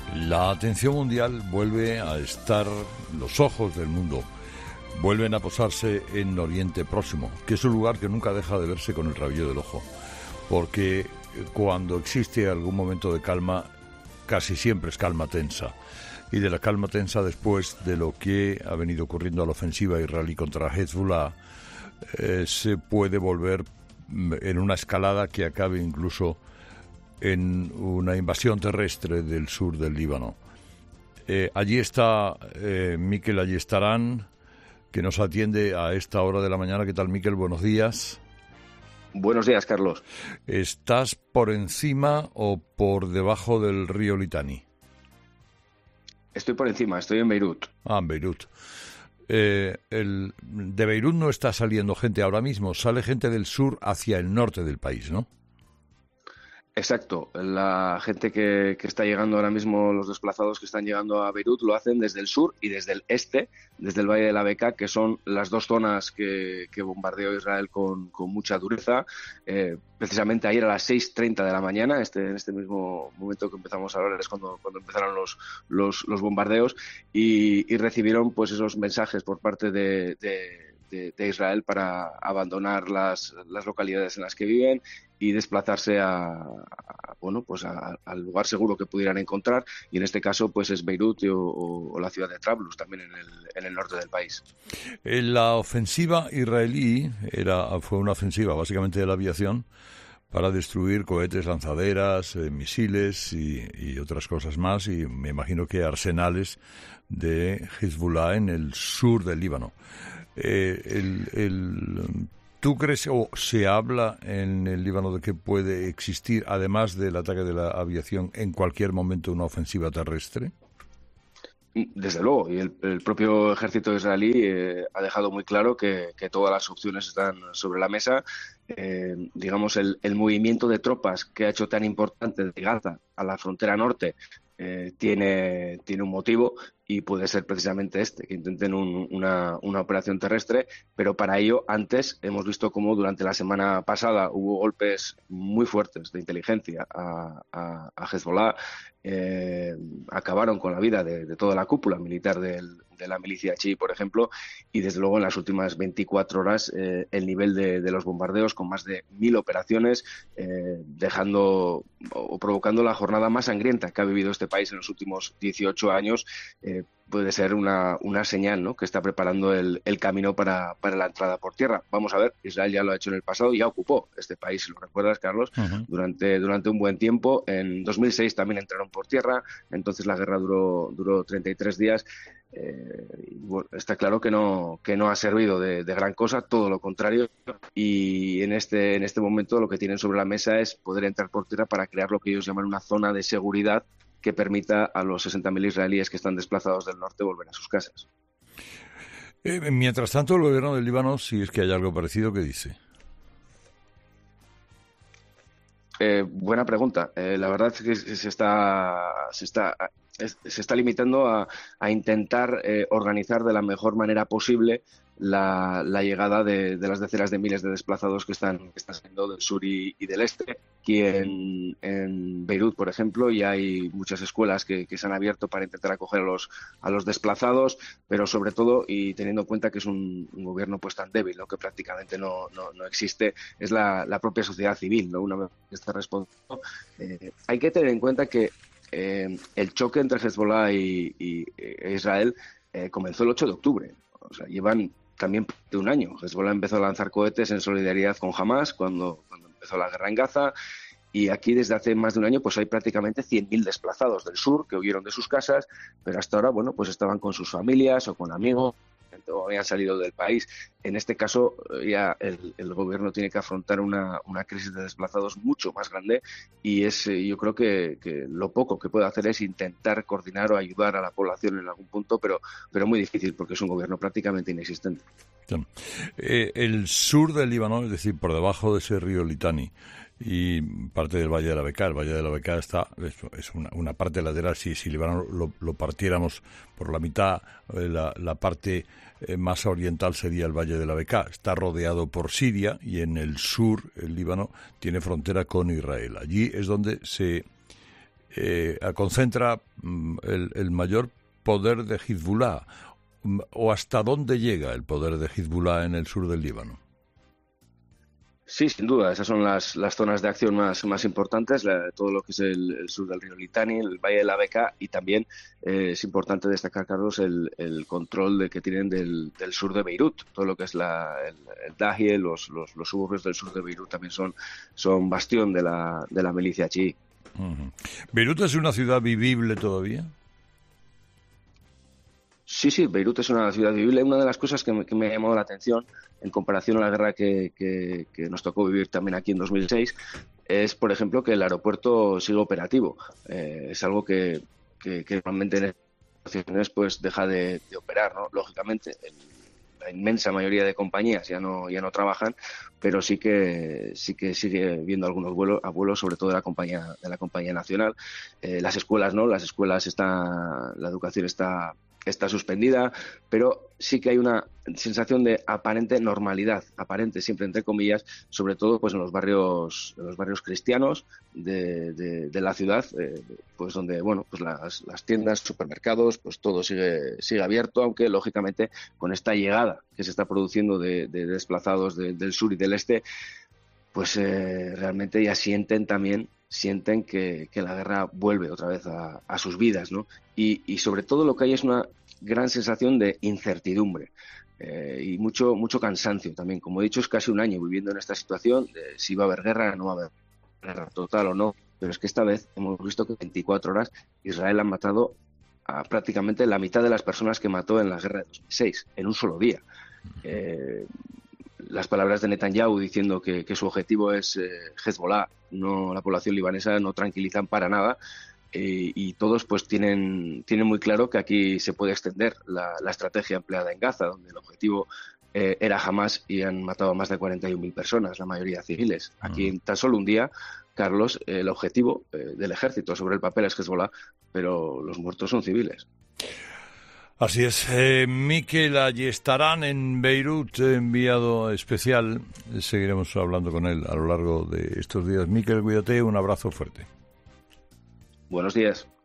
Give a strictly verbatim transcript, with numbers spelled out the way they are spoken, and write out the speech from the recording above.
La atención mundial vuelve a estar, los ojos del mundo vuelven a posarse en Oriente Próximo, que es un lugar que nunca deja de verse con el rabillo del ojo, porque cuando existe algún momento de calma, casi siempre es calma tensa, y de la calma tensa después de lo que ha venido ocurriendo a la ofensiva israelí contra Hezbollah, eh, se puede volver en una escalada que acabe incluso en una invasión terrestre del sur del Líbano. Eh, allí está eh, Miquel Ayestarán, que nos atiende a esta hora de la mañana. ¿Qué tal, Miquel? Buenos días. Buenos días, Carlos. ¿Estás por encima o por debajo del río Litani? Estoy por encima, estoy en Beirut. Ah, en Beirut. Eh, el, de Beirut no está saliendo gente ahora mismo, sale gente del sur hacia el norte del país, ¿no? Exacto. La gente que, que está llegando ahora mismo, los desplazados que están llegando a Beirut, lo hacen desde el sur y desde el este, desde el Valle de la Bekaa, que son las dos zonas que, que bombardeó Israel con, con mucha dureza. Eh, precisamente ayer a las seis treinta de la mañana, este, en este mismo momento que empezamos a hablar, es cuando, cuando empezaron los, los, los bombardeos, y, y recibieron pues esos mensajes por parte de... de De, de Israel para abandonar las, las localidades en las que viven y desplazarse a, a bueno pues a, al lugar seguro que pudieran encontrar, y en este caso pues es Beirut o, o, o la ciudad de Trablus, también en el, en el norte del país. La ofensiva israelí era fue una ofensiva básicamente de la aviación para destruir cohetes, lanzaderas, eh, misiles y, y otras cosas más, y me imagino que arsenales de Hezbollah en el sur del Líbano. Eh, el, el, ¿Tú crees o se habla en el Líbano de que puede existir, además del ataque de la aviación, en cualquier momento una ofensiva terrestre? Desde luego, y el, el propio ejército israelí eh, ha dejado muy claro que, que todas las opciones están sobre la mesa. Eh, digamos, el, el movimiento de tropas que ha hecho tan importante de Gaza a la frontera norte eh, tiene, tiene un motivo, y puede ser precisamente este, que intenten un, una, una operación terrestre, pero para ello antes hemos visto cómo durante la semana pasada hubo golpes muy fuertes de inteligencia a, a, a Hezbollah. Eh, acabaron con la vida de, de toda la cúpula militar del, de la milicia chií, por ejemplo, y desde luego en las últimas veinticuatro horas eh, el nivel de, de los bombardeos, con más de mil operaciones, eh, dejando o provocando la jornada más sangrienta que ha vivido este país en los últimos dieciocho años, eh, puede ser una, una señal, ¿no?, que está preparando el, el camino para, para la entrada por tierra. Vamos a ver, Israel ya lo ha hecho en el pasado y ya ocupó este país, si lo recuerdas, Carlos, uh-huh. durante, durante un buen tiempo. En dos mil seis también entraron por tierra, entonces la guerra duró, duró treinta y tres días. Eh, y bueno, está claro que no, que no ha servido de, de gran cosa, todo lo contrario, y en este, en este momento lo que tienen sobre la mesa es poder entrar por tierra para crear lo que ellos llaman una zona de seguridad que permita a los sesenta mil israelíes que están desplazados del norte volver a sus casas. Eh, mientras tanto, el gobierno del Líbano, si es que hay algo parecido, ¿qué dice? Eh, buena pregunta. Eh, la verdad es que se está, se está, se está limitando a, a intentar eh, organizar de la mejor manera posible la, la llegada de, de las decenas de miles de desplazados que están, que están saliendo del sur y, y del este. Aquí en, en Beirut, por ejemplo, ya hay muchas escuelas que, que se han abierto para intentar acoger a los, a los desplazados, pero sobre todo, y teniendo en cuenta que es un, un gobierno pues tan débil, ¿no?, que prácticamente no, no, no existe, es la, la propia sociedad civil, ¿no?, una vez que está respondiendo. Eh, hay que tener en cuenta que eh, el choque entre Hezbollah y, y e Israel eh, comenzó el ocho de octubre. O sea, llevan también de un año. Hezbollah empezó a lanzar cohetes en solidaridad con Hamas cuando, cuando empezó la guerra en Gaza, y aquí desde hace más de un año pues hay prácticamente cien mil desplazados del sur que huyeron de sus casas, pero hasta ahora bueno pues estaban con sus familias o con amigos o habían salido del país. En este caso ya el, el gobierno tiene que afrontar una, una crisis de desplazados mucho más grande, y es yo creo que, que lo poco que puede hacer es intentar coordinar o ayudar a la población en algún punto, pero, pero muy difícil porque es un gobierno prácticamente inexistente. Eh, el sur del Líbano, es decir, por debajo de ese río Litani y parte del Valle de la Bekaa, el Valle de la Bekaa está, es, es una, una parte lateral, si, si Líbano lo, lo partiéramos por la mitad, eh, la, la parte eh, más oriental sería el Valle de la Bekaa, está rodeado por Siria, y en el sur el Líbano tiene frontera con Israel. Allí es donde se eh, concentra mm, el, el mayor poder de Hezbollah. ¿O hasta dónde llega el poder de Hezbollah en el sur del Líbano? Sí, sin duda, esas son las, las zonas de acción más, más importantes, la, todo lo que es el, el sur del río Litani, el valle de la Beca, y también eh, es importante destacar, Carlos, el, el control de, que tienen del, del sur de Beirut, todo lo que es la, el, el Dahieh, los, los, los suburbios del sur de Beirut también son, son bastión de la, de la milicia chií. Uh-huh. ¿Beirut es una ciudad vivible todavía? Sí, sí, Beirut es una ciudad vivible. Una de las cosas que me, que me ha llamado la atención en comparación a la guerra que, que, que nos tocó vivir también aquí en dos mil seis es, por ejemplo, que el aeropuerto sigue operativo. Eh, es algo que, que, que normalmente en estas situaciones pues deja de, de operar, ¿no? Lógicamente, el, la inmensa mayoría de compañías ya no ya no trabajan, pero sí que sí que sigue viendo algunos vuelos a vuelos, sobre todo de la compañía de la compañía nacional. Eh, las escuelas no, las escuelas está la educación está está suspendida, pero sí que hay una sensación de aparente normalidad, aparente siempre entre comillas, sobre todo pues en los barrios, en los barrios cristianos de, de, de la ciudad, eh, pues donde bueno, pues las, las tiendas, supermercados, pues todo sigue sigue abierto, aunque lógicamente con esta llegada que se está produciendo de, de desplazados de, del sur y del este, pues eh, realmente ya sienten también sienten que, que la guerra vuelve otra vez a, a sus vidas, ¿no? Y, y sobre todo lo que hay es una gran sensación de incertidumbre eh, y mucho mucho cansancio también. Como he dicho, es casi un año viviendo en esta situación de si va a haber guerra, no va a haber guerra total o no, pero es que esta vez hemos visto que en veinticuatro horas Israel ha matado a prácticamente la mitad de las personas que mató en la guerra de dos mil seis, en un solo día. Eh, las palabras de Netanyahu diciendo que, que su objetivo es eh, Hezbollah, no la población libanesa, no tranquilizan para nada, eh, y todos pues tienen tienen muy claro que aquí se puede extender la, la estrategia empleada en Gaza, donde el objetivo eh, era Hamas y han matado a más de cuarenta y una mil personas, la mayoría civiles. Aquí en tan solo un día, Carlos, eh, el objetivo eh, del ejército sobre el papel es Hezbollah, pero los muertos son civiles. Así es. Eh, Mikel Ayestarán en Beirut, enviado especial. Seguiremos hablando con él a lo largo de estos días. Mikel, cuídate, un abrazo fuerte. Buenos días.